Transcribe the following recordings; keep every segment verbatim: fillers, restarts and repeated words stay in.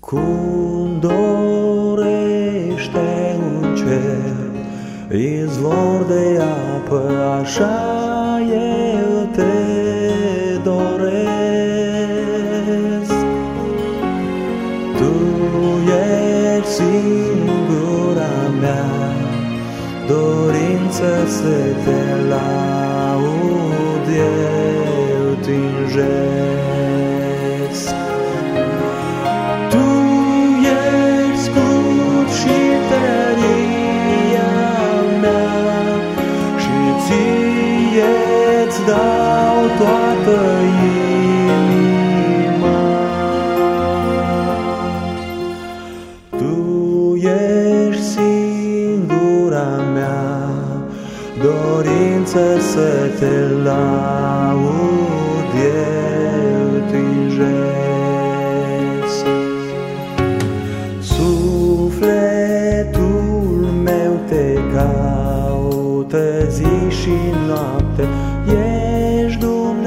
Cum dorește un cer izvor de apă, așa eu te doresc. Tu ești singura mea dorință, să te laud eu tânjesc. Tu ești scut și tăria mea și ție-ți dau toată inima. Tu ești singura mea dorință, să te laud eu tânjesc. Sufletul meu te caută zi și noapte, ești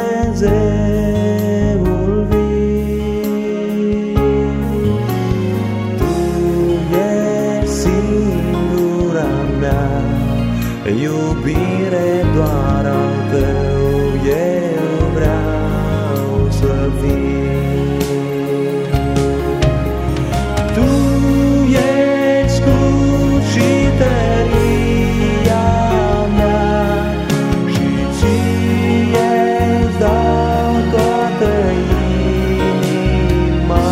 Dumnezeul vii. Tu ești singura mea iubire, doar al tău eu vreau să vin. Tu ești scut și tăria mea și ție-ți dau toată inima.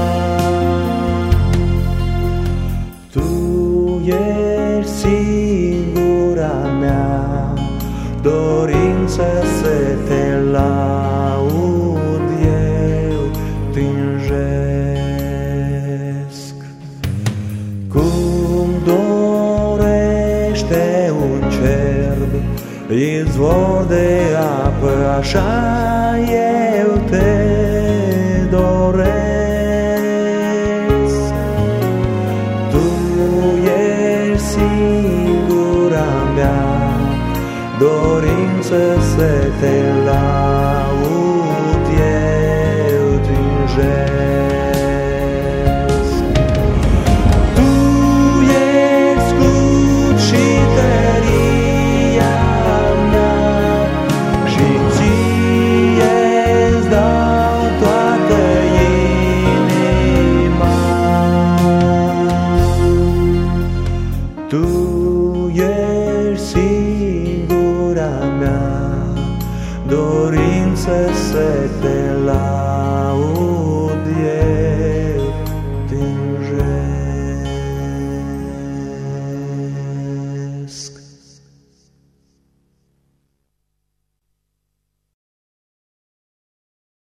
Tu ești singura mea dorință, să te laud eu tânjesc. Cum dorește un cerb izvor de apă, așa eu te doresc. Tu ești singura mea dorință, să te laud